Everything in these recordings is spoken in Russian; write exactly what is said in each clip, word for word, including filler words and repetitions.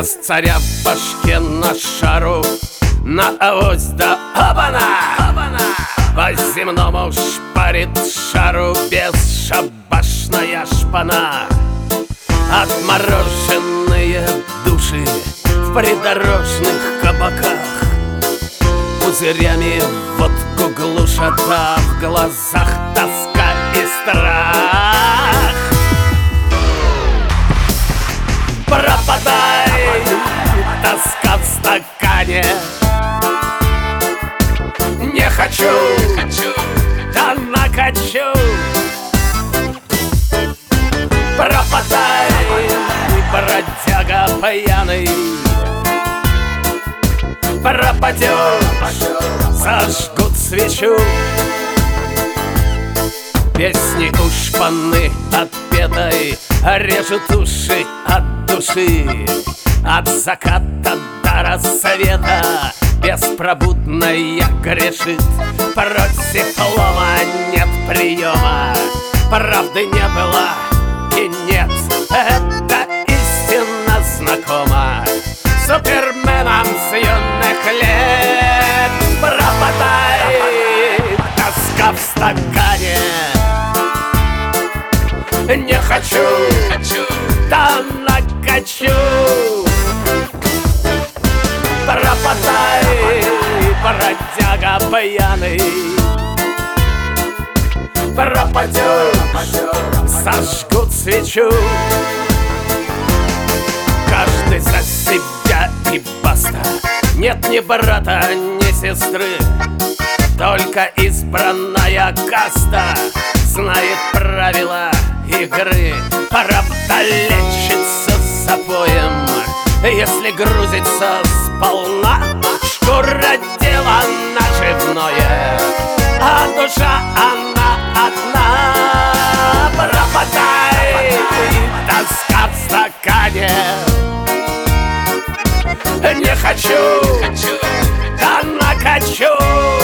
Без царя в башке на шару, на авось да обана! По земному шпарит шару бесшабашная шпана. Отмороженные души в придорожных кабаках пузырями водку глушат, а в глазах тоска и страх. Пропадай, тоска в стакане. Не хочу, да накачу. Пропадай, бродяга пьяный. Пропадешь, зажгут свечу. Песни у шпаны отпетой режут уши от души. От заката до рассвета беспробудная грешит. Против лома нет приема, правды не было и нет. Это истинно знакомо суперменам с юных лет. Пропадай, тоска в стакане. Не хочу, да накачу. Пропадай, бродяга пьяный. Пропадешь, сожгут свечу. Каждый за себя и баста. Нет ни брата, ни сестры, только избранная каста знает правила игры. Правда лечится запоем, если грузится сполна. Шкура дело наживное, а душа она одна. Пропадай, тоска в стакане. Не хочу, да накачу.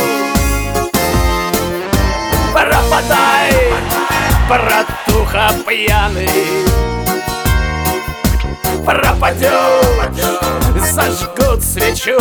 Пропадай, братуха пьяный. Пропадешь, зажгут свечу.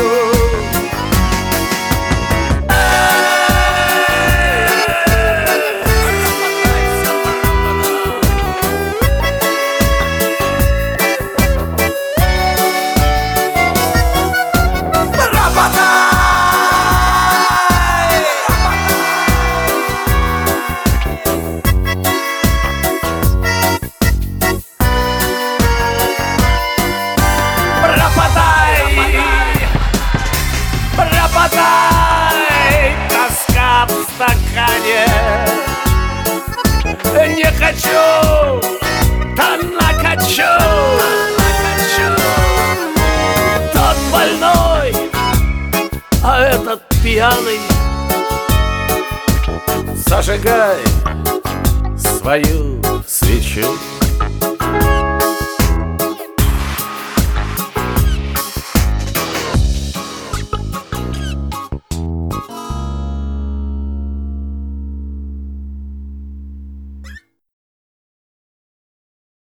Пропадай, тоска в стакане. Не хочу, да накачу. Тот больной, а этот пьяный. Зажигай свою свечу.